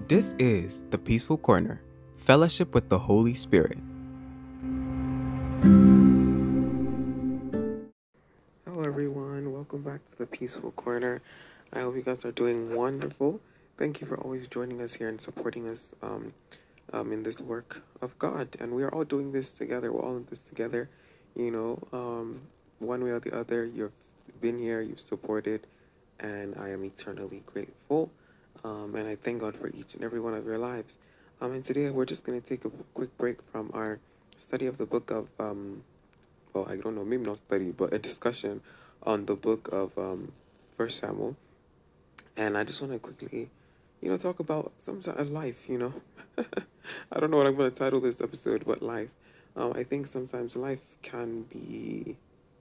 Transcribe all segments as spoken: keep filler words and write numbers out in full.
This is the Peaceful Corner, Fellowship with the Holy Spirit. Hello everyone, welcome back to the Peaceful Corner. I hope you guys are doing wonderful. Thank you for always joining us here and supporting us um, um, in this work of God. And we are all doing this together. We're all in this together. You know, um, one way or the other, you've been here, you've supported, and I am eternally grateful. Um, and I thank God for each and every one of your lives. Um, and today we're just going to take a quick break from our study of the book of, um, well, I don't know, maybe not study, but a discussion on the book of um, First Samuel. And I just want to quickly, you know, talk about sometimes life, you know. I don't know what I'm going to title this episode, but life. Um, I think sometimes life can be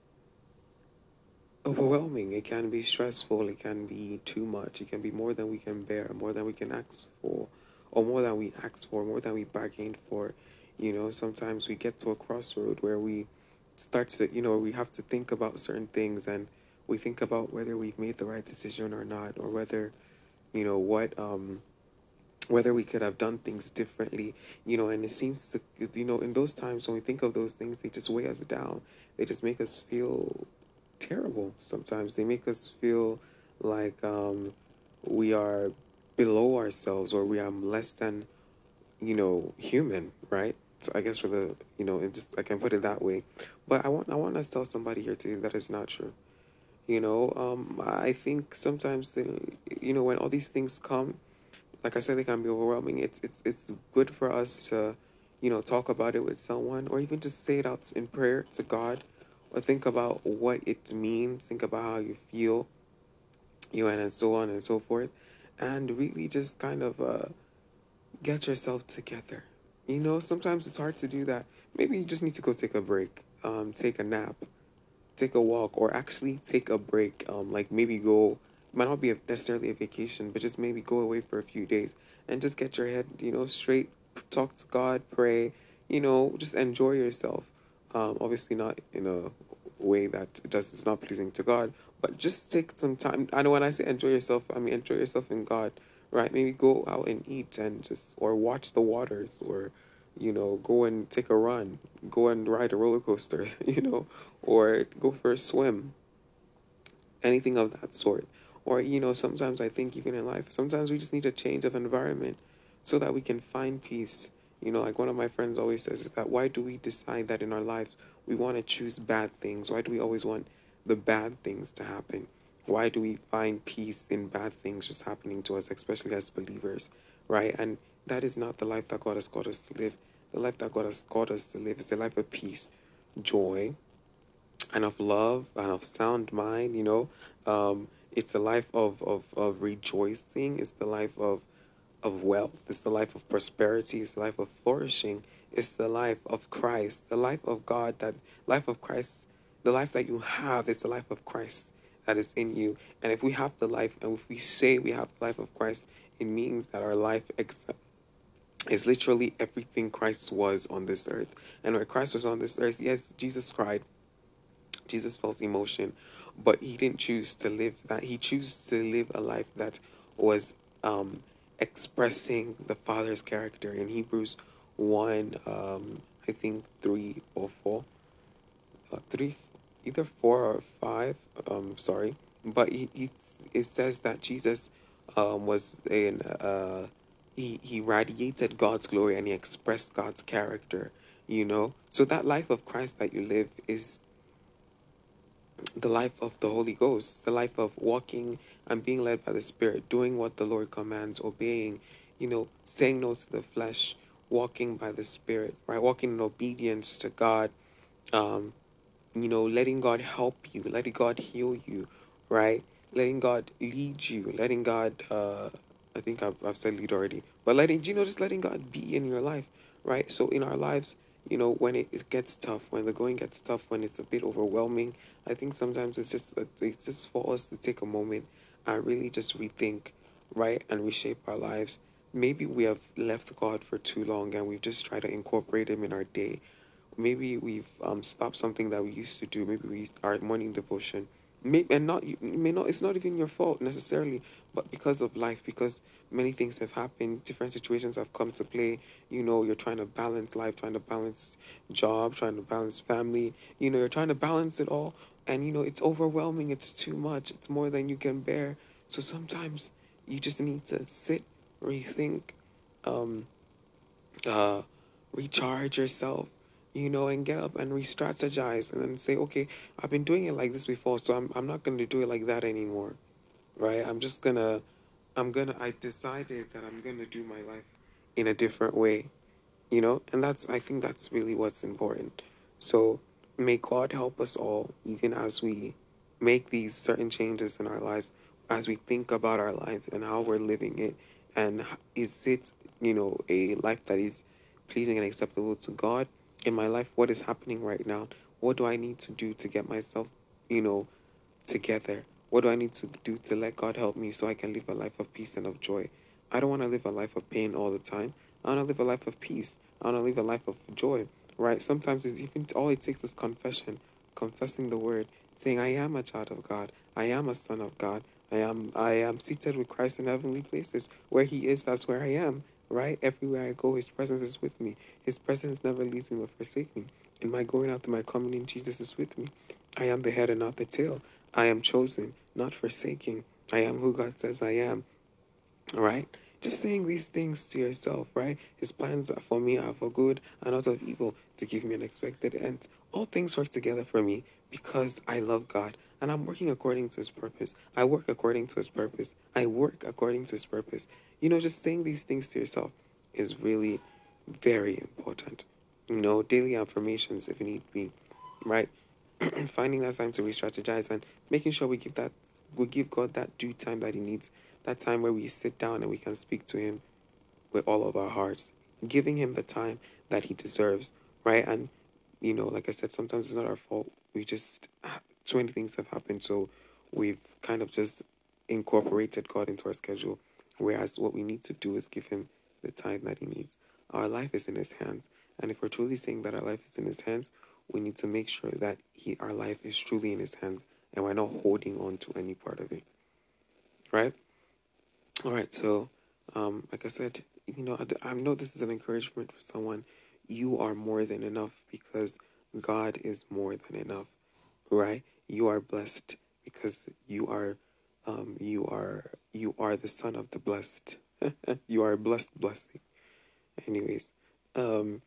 overwhelming. It can be stressful. It can be too much. It can be more than we can bear, more than we can ask for, or more than we ask for, more than we bargained for. You know, sometimes we get to a crossroad where we start to, you know, we have to think about certain things, and we think about whether we've made the right decision or not, or whether, you know, what, um, whether we could have done things differently, you know, and it seems to, you know, in those times when we think of those things, they just weigh us down. They just make us feel terrible sometimes. They make us feel like um, we are below ourselves, or we are less than, you know, human, right? So I guess for the, you know, it just, I can put it that way. But I want, I want to tell somebody here today that is not true. You know, um, I think sometimes, uh, you know, when all these things come, like I said, they can be overwhelming. It's it's it's good for us to, you know, talk about it with someone, or even just say it out in prayer to God, or think about what it means. Think about how you feel, you know, and so on and so forth, and really just kind of uh, get yourself together. You know, sometimes it's hard to do that. Maybe you just need to go take a break, um, take a nap, take a walk, or actually take a break. Um, like maybe go, might not be a, necessarily a vacation, but just maybe go away for a few days and just get your head, you know, straight. Talk to God, pray, you know, just enjoy yourself. Um, obviously not in a way that does is not pleasing to God, but just take some time. I know when I say enjoy yourself, I mean enjoy yourself in God, right? Maybe go out and eat and just or watch the waters, or you know, go and take a run, go and ride a roller coaster, you know, or go for a swim, anything of that sort. Or, you know, sometimes I think even in life, sometimes we just need a change of environment so that we can find peace. You know, like one of my friends always says is that why do we decide that in our lives we want to choose bad things? Why do we always want the bad things to happen? Why do we find peace in bad things just happening to us, especially as believers, right? And that is not the life that God has called us to live. The life that God has called us to live is a life of peace, joy, and of love and of sound mind, you know. Um, it's a life of, of, of rejoicing. It's the life of, of wealth. It's the life of prosperity. It's the life of flourishing. It's the life of Christ, the life of God, that life of Christ, the life that you have is the life of Christ that is in you. And if we have the life, and if we say we have the life of Christ, it means that our life ex- is literally everything Christ was on this earth. And when Christ was on this earth, yes, Jesus cried, Jesus felt emotion, but he didn't choose to live that. He chose to live a life that was um, expressing the Father's character. In Hebrews one, um, I think three or four, uh, three, either four or five. Um, sorry, but he, he it says that Jesus um, was in uh, he he radiated God's glory, and he expressed God's character. You know, so that life of Christ that you live is the life of the Holy Ghost, the life of walking and being led by the Spirit, doing what the Lord commands, obeying, you know, saying no to the flesh, walking by the Spirit, right? Walking in obedience to God, um, you know, letting God help you, letting God heal you, right? Letting God lead you, letting God, uh, I think I've, I've said lead already, but letting, you know, just letting God be in your life, right? So in our lives, you know, when it, it gets tough, when the going gets tough, when it's a bit overwhelming, I think sometimes it's just, it's just for us to take a moment and really just rethink, right? And reshape our lives. Maybe we have left God for too long and we've just tried to incorporate him in our day. Maybe we've um, stopped something that we used to do. Maybe we our morning devotion. May, and not you may not it's not even your fault necessarily, but because of life, because many things have happened, different situations have come to play. You know, you're trying to balance life, trying to balance job, trying to balance family. You know, you're trying to balance it all, and you know it's overwhelming. It's too much. It's more than you can bear. So sometimes you just need to sit, rethink, um, uh, recharge yourself, you know, and get up and re-strategize and then say, okay, I've been doing it like this before, so I'm I'm not going to do it like that anymore, right? I'm just gonna, I'm gonna, I decided that I'm gonna do my life in a different way, you know, and that's, I think that's really what's important. So may God help us all, even as we make these certain changes in our lives, as we think about our lives and how we're living it, and is it, you know, a life that is pleasing and acceptable to God? In my life, what is happening right now? What do I need to do to get myself, you know, together? What do I need to do to let God help me so I can live a life of peace and of joy? I don't want to live a life of pain all the time. I want to live a life of peace. I want to live a life of joy, right? Sometimes it's even all it takes is confession, confessing the word, saying, I am a child of God. I am a son of God. I am I am seated with Christ in heavenly places. Where he is, that's where I am, right? Everywhere I go, his presence is with me. His presence never leaves me or forsake me. In my going out and my coming in, Jesus is with me. I am the head and not the tail. I am chosen, not forsaken. I am who God says I am. All right? Just saying these things to yourself, right? His plans are for me are for good and not of evil, to give me an expected end. All things work together for me because I love God and I'm working according to his purpose. I work according to his purpose. I work according to his purpose. You know, just saying these things to yourself is really very important. You know, daily affirmations if need be, right? Finding that time to re-strategize and making sure we give that we give God that due time that he needs, that time where we sit down and we can speak to him with all of our hearts, giving him the time that he deserves, right? And you know, like I said, sometimes it's not our fault. We just so many things have happened, so we've kind of just incorporated God into our schedule. Whereas what we need to do is give him the time that he needs. Our life is in his hands, and if we're truly saying that our life is in his hands, we need to make sure that he, our life is truly in his hands, and we're not holding on to any part of it, right? All right, so um, like I said, you know, I, I know this is an encouragement for someone. You are more than enough because God is more than enough, right? You are blessed because you are, um, you are, you are the son of the blessed. You are a blessed blessing. Anyways, um,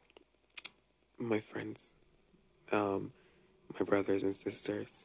my friends, um, my brothers and sisters,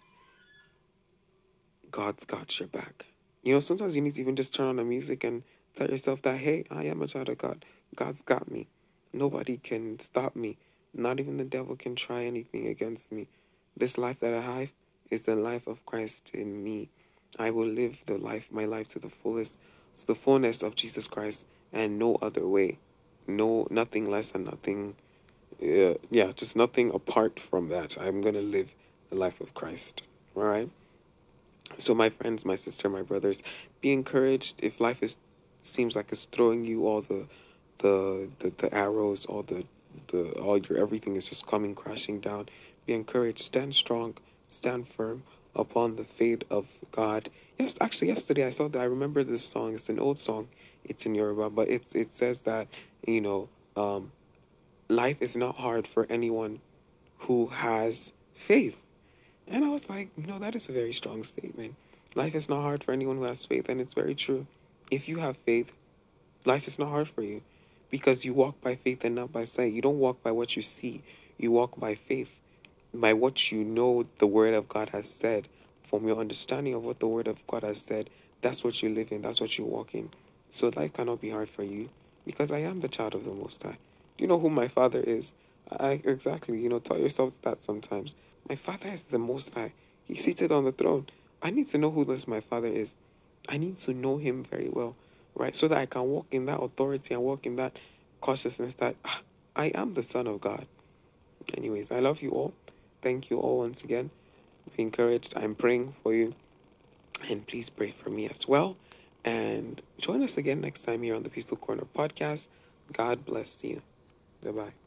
God's got your back. You know, sometimes you need to even just turn on the music and tell yourself that, hey, I am a child of God. God's got me. Nobody can stop me. Not even the devil can try anything against me. This life that I have is the life of Christ in me. I will live the life, my life to the fullest, to the fullness of Jesus Christ, and no other way. No, nothing less and nothing, uh, yeah, just nothing apart from that. I'm going to live the life of Christ. All right? So, my friends, my sister, my brothers, be encouraged. If life is seems like it's throwing you all the the the, the arrows, all the the all your everything is just coming crashing down, be encouraged. Stand strong, stand firm upon the faith of God. Yes, actually, yesterday I saw that. I remember this song. It's an old song. It's in Yoruba, but it's it says that you know, um, life is not hard for anyone who has faith. And I was like, you know, that is a very strong statement. Life is not hard for anyone who has faith, and it's very true. If you have faith, life is not hard for you because you walk by faith and not by sight. You don't walk by what you see, you walk by faith, by what you know the Word of God has said. From your understanding of what the Word of God has said, that's what you live in, that's what you walk in. So life cannot be hard for you because I am the child of the Most High. You know who my Father is? I exactly, you know, tell yourself that sometimes. My Father is the Most High. He's seated on the throne. I need to know who this my Father is. I need to know him very well, right? So that I can walk in that authority and walk in that consciousness that ah, I am the Son of God. Anyways, I love you all. Thank you all once again. Be encouraged. I'm praying for you. And please pray for me as well. And join us again next time here on the Peaceful Corner podcast. God bless you. Bye bye.